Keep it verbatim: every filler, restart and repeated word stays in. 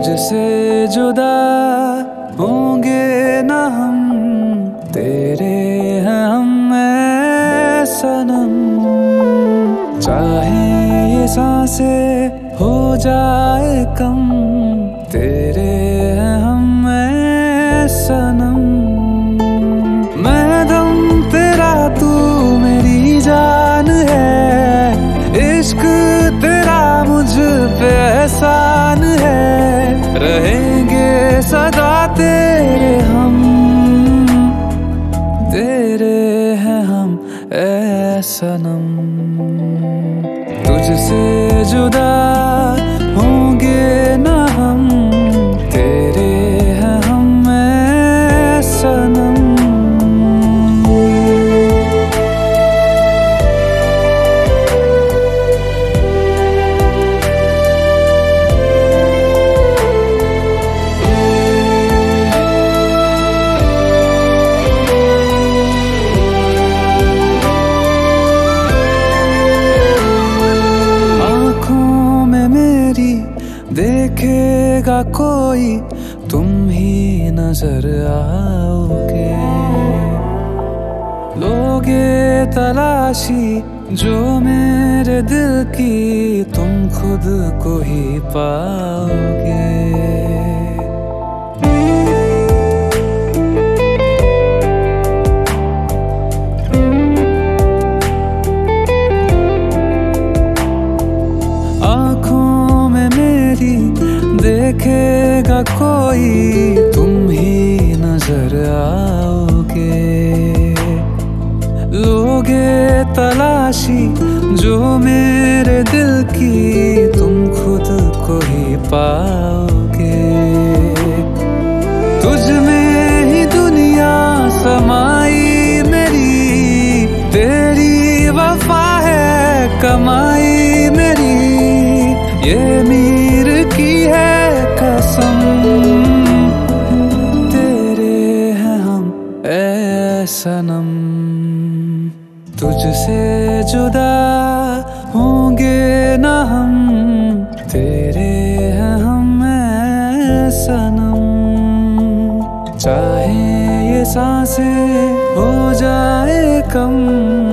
तुझसे जुदा होंगे ना हम, तेरे हैं हम ऐ सनम। चाहे ये सांसें हो जाए कम, तेरे हैं हम ऐ सनम। मैं दम तेरा, तू मेरी जान है, इश्क तेरा मुझ पे एहसान है। रहेंगे सदा तेरे हम, तेरे हैं हम ऐ सनम। तुझसे जुदा होंगे ना हम, तेरे हैं हम ऐ सनम। देखेगा कोई तुम ही नजर आओगे, लोगे तलाशी जो मेरे दिल की, तुम खुद को ही पाओगे। देखेगा कोई तुम ही नजर आओगे, लोगे तलाशी जो मेरे दिल की, तुम खुद को ही पाओगे। तुझ में ही दुनिया समाई मेरी, तेरी वफा है कमाई मेरी। ये मीर की है कसम, तेरे हैं हम ऐ सनम। तुझसे जुदा होंगे ना हम, तेरे हैं हम ऐ सनम। चाहे ये सांसें हो जाए कम,